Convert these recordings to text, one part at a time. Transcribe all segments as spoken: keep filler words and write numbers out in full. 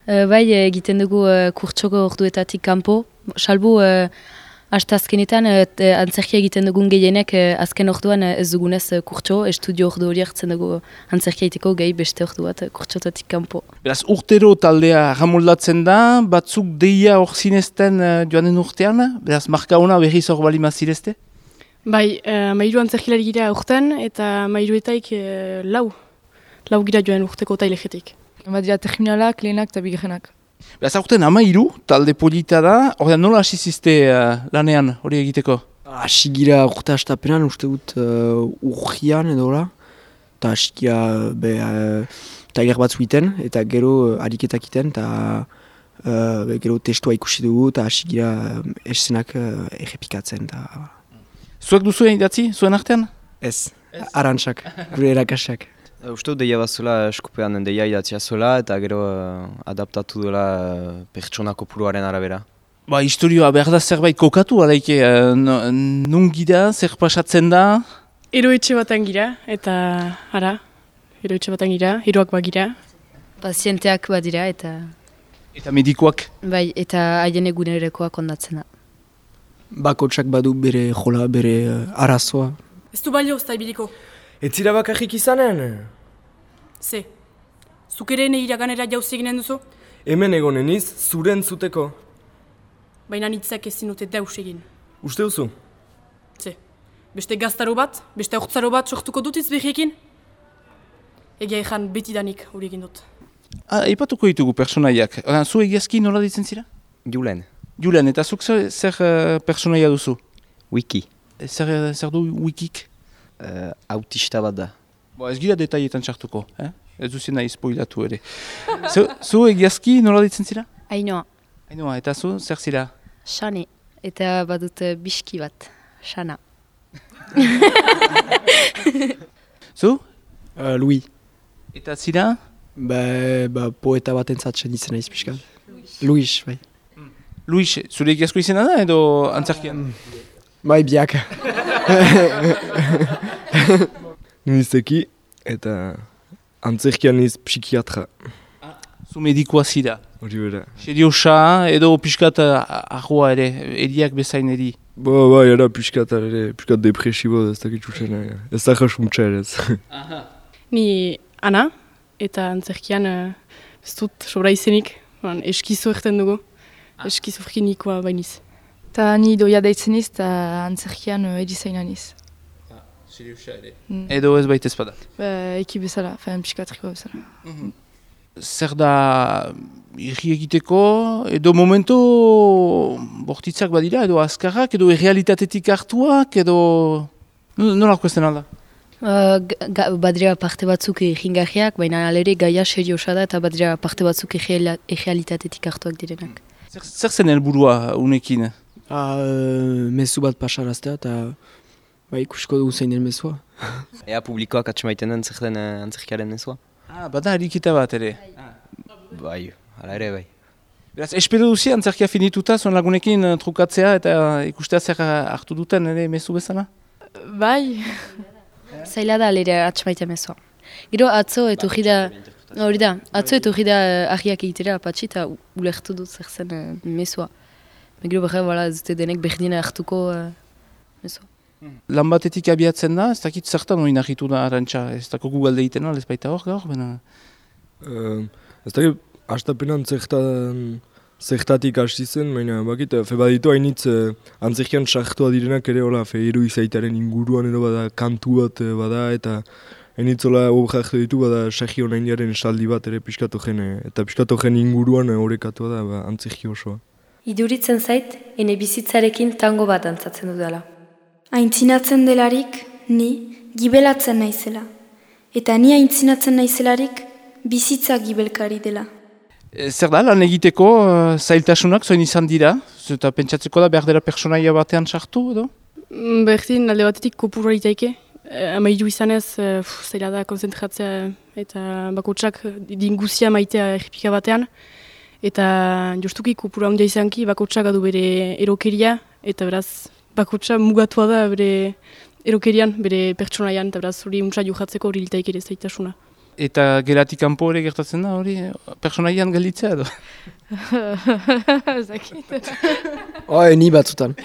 Uh, bai, egiten dugu uh, kurtsoko orduetatik kanpo. Salbu, uh, hasta azkenetan, uh, antzerkia egiten dugun gehienek uh, azken orduan uh, ez dugunez uh, kurtso, estudio ordu hori hartzen dugu antzerkia egiteko gehi beste ordu bat uh, kurtsotatik kanpo. Beraz, urtero taldea ramoldatzen da, batzuk deia hor zinezten uh, joanen urtean, beraz, marka hona berriz hor bali mazirezte? Bai, uh, mairu antzerkilari gira urten eta mairuetaik uh, lau. Lau gira joan urteko tailegetik. Badira terminalak, lehenak eta bigarrenak. Beraz, aurten amairu, talde polita da, ordean nola hasi zizte uh, lanean hori egiteko? Hasi gira urte hastapenan, uste dut uh, urgian edo hola. Eta hasi gira be, uh, tailer bat zuiten, eta gero uh, ariketak iten, eta uh, be, gero testua ikusi dugu, eta hasi gira uh, eszenak uh, errepikatzen. Ta... Zuek duzu idatzi, zuen artean? Ez, arantxak, gure erakasak. Uste dut deia bat zula eskupean deia idatzia zula eta gero uh, adaptatu duela uh, pertsona kopuruaren arabera. Ba, historioa behar da zerbait kokatu, alaike, uh, nun gira, zer pasatzen da? Eroetxe batan gira, eta ara, eroetxe batan gira, eroak bagira. Pazienteak badira eta... Eta medikoak? Bai, eta haien egunerekoak ondatzen da. Bakotsak badu bere jola, bere uh, arazoa. Ez du balio ez da ibiliko. Ez zira bakarrik izanen? Ze, zuk ere nahi iraganera jauzi eginen duzu? Hemen egonen iz, zuren zuteko. Baina nitzak ezin dute deus egin. Uste duzu? Ze, beste gaztaro bat, beste hortzaro bat sortuko dut izbehiekin? Egia ezan betidanik hori egin dut. Ah, ipatuko ditugu personaiak. Zu egiazki nola ditzen zira? Julen. Julen, eta zuk zer, zer uh, personaia duzu? Wiki. Zer, zer du wikik? Uh, autista bat da. Bo, ez gira detaietan txartuko, eh? Ez duzen nahi spoilatu ere. Zu, zu egiazki nola ditzen zira? Ainoa. Ainoa, eta zu, zer zira? Xane. Eta badut uh, biski bat. Xana. Zu? Uh, Louis. Eta zira? Ba, ba, poeta bat entzatzen izan naiz pixka. Luis, bai. Luis, zure egiazko izena da edo antzerkian? Bai, biak. Nizeki eta antzerkian niz psikiatra. Zu medikoa zira? Hori bera. Seriosa edo piskat ahua ere, eriak bezain eri? Ba, bai, era piskat ere, piskat depresibo ez dakit txusen, ez da jasuntza ere ez. Ni Ana, eta antzerkian uh, ez dut sobra izenik, eskizo erten dugu, eskizofrenikoa bainiz. Eta ni doia daitzen iz, eta antzerkian uh, erizaina niz. Ah, seriosa ere. Mm. Edo ez baita ezpada? Ba, eki bezala, faen psikatrikoa bezala. Mm-hmm. Zer da irri egiteko, edo momento bortitzak badira, edo azkarrak, edo errealitatetik hartuak, edo... Nolako ez den alda? Uh, badira parte batzuk irringarriak, baina alere gaia seriosa da eta badira parte batzuk errealitatetik hartuak direnak. Zer, zer zen helburua unekin? Ah, uh, mezu bat pasaraztea eta ba, ikusiko dugu zein den mezua. Ea publikoak atxemaiten den zer den uh, antzerkiaren mezua? Ah, bada ariketa bat ere. Ah. Bai, hala ere bai. Beraz, espero duzi antzerkia finituta, zuen lagunekin uh, trukatzea eta ikustea zer hartu duten ere mezu bezala? Bai. Zaila da alere atxemaiten mezua. Gero atzo etorri da, hori da, atzo etorri da uh, argiak egitera apatxi eta ulertu dut zer zen uh, mezua. Gero behar, bala, ez dute denek berdina hartuko uh, mezua. Lan batetik abiatzen da, ez dakit zertan hori nahitu da arantxa, ez dako gugalde egiten, ez baita hor gaur, bena? Uh, ez dakit, hastapenan zertan, zertatik hasi zen, baina bakit, fe baditu hainitz uh, antzerkian sartua direnak ere, hola, fe heru izaitaren inguruan edo bada kantu bat uh, bada, eta hainitz hola objektu ditu bada Sergio Naindiaren esaldi bat ere piskatu jen, eta piskatu jen inguruan horrekatu da ba, antzerki osoa. Iduritzen zait, ene bizitzarekin tango bat dantzatzen dudala. Aintzinatzen delarik, ni gibelatzen naizela. Eta ni aintzinatzen naizelarik, bizitza gibelkari dela. E, zer da, lan egiteko uh, zailtasunak zoin izan dira? Eta pentsatzeko da behar dela personaia batean sartu edo? Berdin, alde batetik kopuru egiteike. E, Amaidu izanez, uh, zaila da konzentratzea eta bakotsak dinguzia maitea errepika batean. Eta justuki kopura handia izanki, bakotsak adu bere erokeria, eta beraz, bakotsa mugatua da bere erokerian, bere pertsonaian, eta beraz hori untsa johatzeko hori litaik ere zaitasuna. Eta geratik kanpo ere gertatzen da hori, personaian gelditzea edo? Zakit. Hoi, ni batzutan.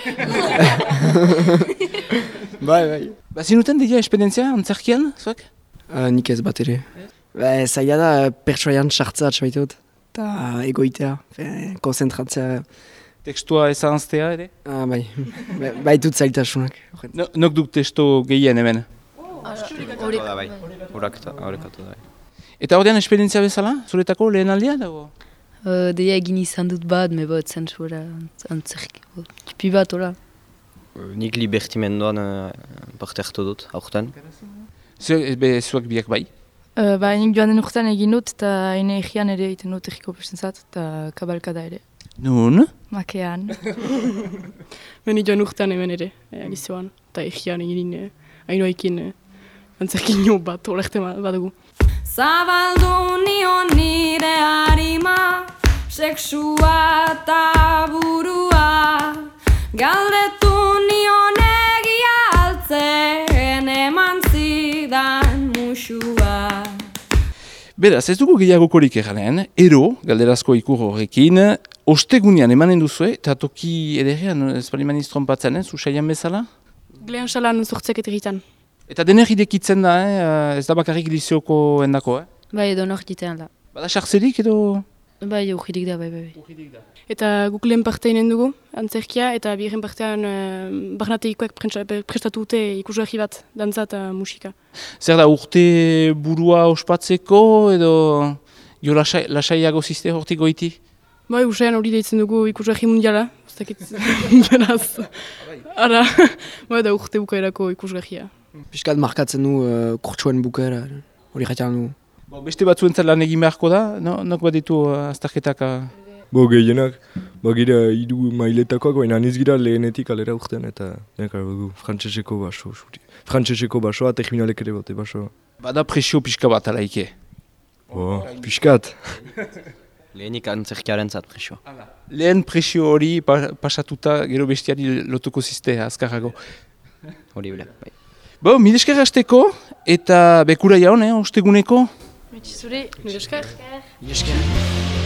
Bai, bai. Ba, zinuten deia esperientzia antzerkian, zuak? Uh, nik ez bat ere. Ba, zaila da pertsoaian sartzea atxabaiteot. Eta egoitea, fe, konzentratzea. Tekstua ezanztea ere? Ah, bai, ba, baitut zailtasunak. No, nok duk testo gehien hemen? Horekatu da bai, horekatu da bai. Eta ordean esperientzia bezala, zuretako lehen aldia dago? Uh, deia egin izan dut bat, me bat zentzura antzerki. Tipi bat, hola. Nik libertimenduan uh, parte hartu dut, aurten. Zuak biak bai? Uh, ba, nik joan den urtean egin dut, eta ene egian ere egiten dut egiko pestentzat, eta kabalkada ere. Nun? Makean. Beni joan urtean hemen ere, alizoan, eta egian egin eh, hainoaikin eh, antzerkin jo bat, olekte badugu. Zabaldu nion nire harima, seksua eta burua, galdetu nion egia altzen eman zidan musua. Beraz, ez dugu gehiagokorik eganen, ero, galderazko ikur horrekin, ostegunean emanen duzue, eta toki ederrean, ez bali maniz trompatzen, zu saian bezala? Glean salan sortzek egiten. Eta dener idekitzen da, eh? Ez da bakarrik lizioko endako, eh? Bai, edo nor jitean da. Bada sartzerik edo? Bai, urgirik da, bai, bai, bai. Eta guk lehen parte inen dugu, antzerkia, eta biherren partean uh, barnateikoek prestatu dute ikusgarri bat, dantza eta musika. Zer da, urte burua ospatzeko, edo jo lasai, lasaiago ziste hortik goiti? Bai, usean hori deitzen dugu ikusgarri mundiala, ez dakit beraz. Ara, bai da urte bukaerako ikusgarria. Piskat markatzen du uh, kurtsuen bukaera, hori jaitean du. Bo, beste batzuentzat lan egin beharko da, no? Nok bat ditu uh, azterketak? Uh... Bo, gehienak, bagira hiru mailetakoak, baina aniz gira lehenetik alera urtean, eta nekar dugu frantseseko baso, frantseseko basoa, terminalek ere bote basoa. Bada presio pixka bat alaike? Bo, piskat. Lehenik antzerkiaren zat presio. Lehen presio hori pa, pasatuta gero bestiari lotuko ziste azkarrago. Horrible, bai. Bo, milesker hasteko, eta bekura jaun, eh, osteguneko? Zure, milesker. Milesker.